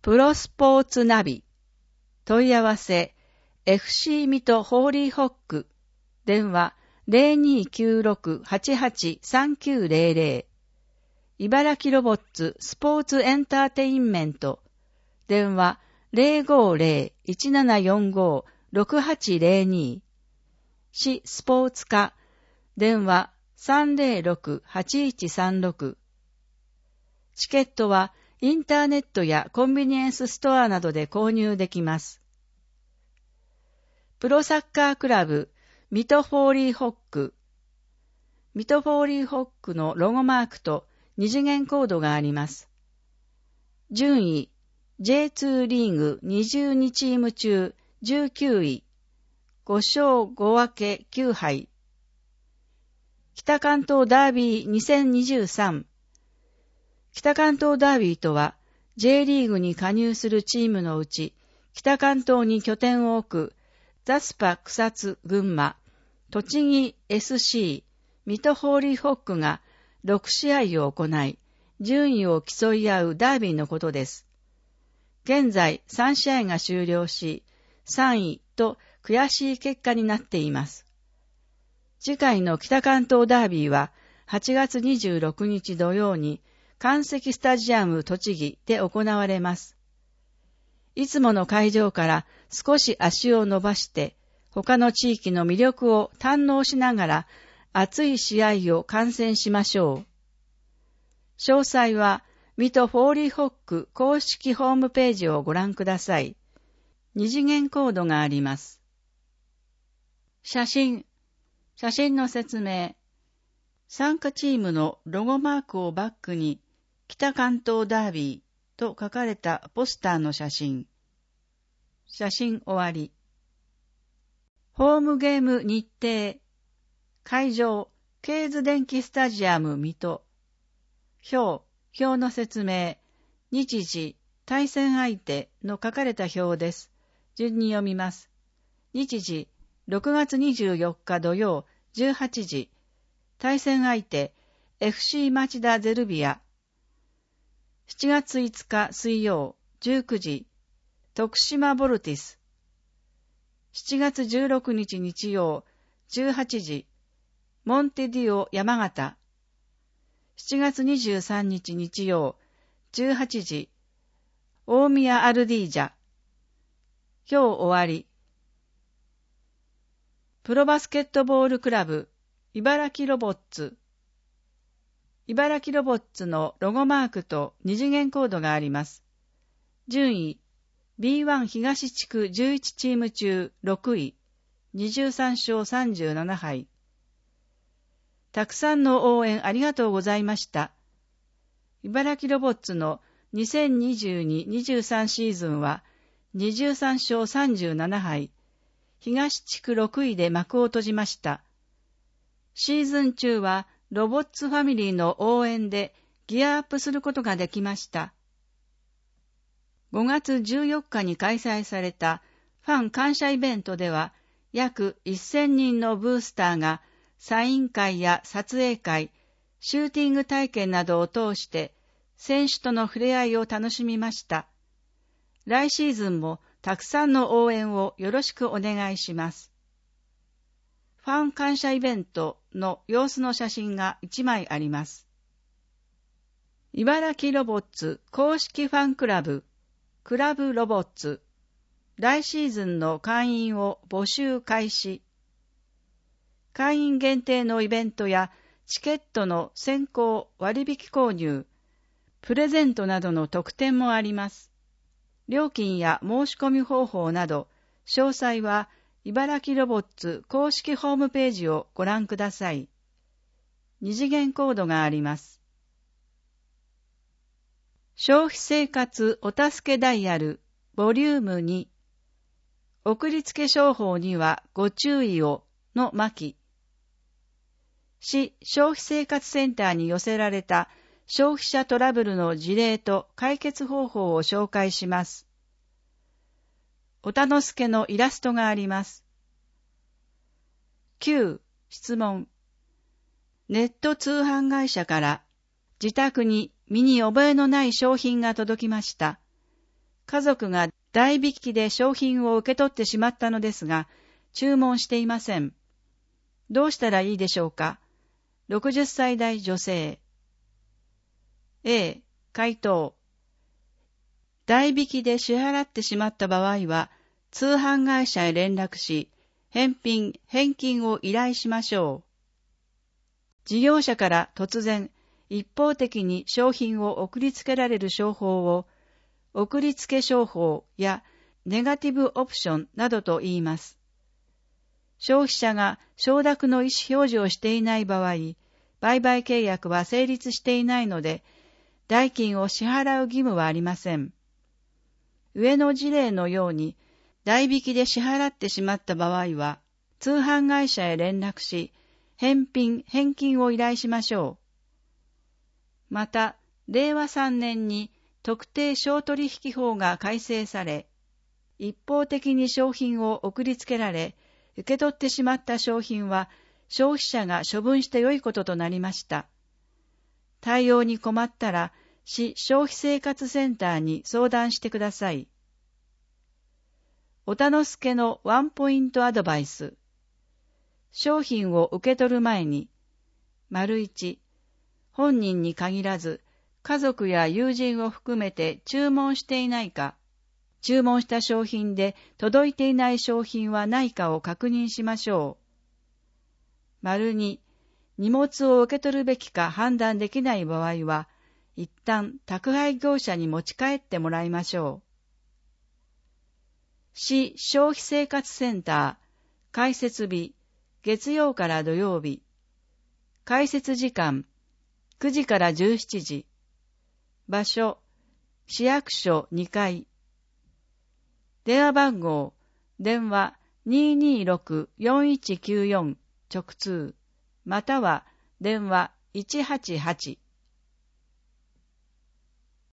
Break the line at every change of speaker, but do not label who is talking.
プロスポーツナビ。問い合わせ、FC 水戸ホーリーホック。電話、0296-883900。茨城ロボッツスポーツエンターテインメント。電話、050-1745-6802。市スポーツ課。電話、306-8136。チケットは、インターネットやコンビニエンスストアなどで購入できます。プロサッカークラブ、水戸フォーリーホック。水戸フォーリーホックのロゴマークと二次元コードがあります。順位、J2 リーグ22チーム中19位、5勝5分け9敗。北関東ダービー2023。北関東ダービーとは、J リーグに加入するチームのうち、北関東に拠点を置く、ザスパ草津群馬、栃木 SC、水戸ホーリーホックが6試合を行い、順位を競い合うダービーのことです。現在3試合が終了し、3位と悔しい結果になっています。次回の北関東ダービーは8月26日土曜に、関石スタジアム栃木で行われます。いつもの会場から少し足を伸ばして、他の地域の魅力を堪能しながら熱い試合を観戦しましょう。詳細は、水戸フォーリーホック公式ホームページをご覧ください。二次元コードがあります。写真の説明。参加チームのロゴマークをバックに、北関東ダービーと書かれたポスターの写真。写真終わり。ホームゲーム日程。会場、ケーズ電気スタジアム水戸。表の説明。日時、対戦相手の書かれた表です。順に読みます。日時、6月24日土曜18時。対戦相手、FC 町田ゼルビア。7月5日水曜19時、徳島ボルティス。7月16日日曜18時、モンテディオ山形。7月23日日曜18時、大宮アルディージャ。今日終わり。プロバスケットボールクラブ、茨城ロボッツ。茨城ロボッツのロゴマークと二次元コードがあります。順位、B1 東地区11チーム中6位、23勝37敗。たくさんの応援ありがとうございました。茨城ロボッツの2022-23シーズンは23勝37敗、東地区6位で幕を閉じました。シーズン中はロボッツファミリーの応援でギアアップすることができました。5月14日に開催されたファン感謝イベントでは約1000人のブースターがサイン会や撮影会、シューティング体験などを通して選手との触れ合いを楽しみました。来シーズンもたくさんの応援をよろしくお願いします。ファン感謝イベントの様子の写真が1枚あります。茨城ロボッツ公式ファンクラブ、クラブロボッツ。来シーズンの会員を募集開始。会員限定のイベントやチケットの先行割引購入、プレゼントなどの特典もあります。料金や申し込み方法など、詳細は茨城ロボッツ公式ホームページをご覧ください。二次元コードがあります。消費生活お助けダイヤルボリューム2。送りつけ商法にはご注意をの巻。市消費生活センターに寄せられた消費者トラブルの事例と解決方法を紹介します。おたのすけのイラストがあります。9、質問。ネット通販会社から自宅に身に覚えのない商品が届きました。 家族が代引きで商品を受け取ってしまったのですが、注文していません。どうしたらいいでしょうか。60歳代女性。A、回答。代引きで支払ってしまった場合は、通販会社へ連絡し、返金を依頼しましょう。事業者から突然、一方的に商品を送りつけられる商法を、送りつけ商法やネガティブオプションなどと言います。消費者が承諾の意思表示をしていない場合、売買契約は成立していないので、代金を支払う義務はありません。上の事例のように、代引きで支払ってしまった場合は、通販会社へ連絡し、返金を依頼しましょう。また、令和3年に特定商取引法が改正され、一方的に商品を送りつけられ、受け取ってしまった商品は消費者が処分してよいこととなりました。対応に困ったら、市消費生活センターに相談してください。おたのすけのワンポイントアドバイス。商品を受け取る前に、1、本人に限らず、家族や友人を含めて注文していないか、注文した商品で届いていない商品はないかを確認しましょう。2、荷物を受け取るべきか判断できない場合は、一旦宅配業者に持ち帰ってもらいましょう。市消費生活センター、開設日、月曜から土曜日。開設時間、9時から17時。場所、市役所2階。電話番号、電話 226-4194 直通、または電話188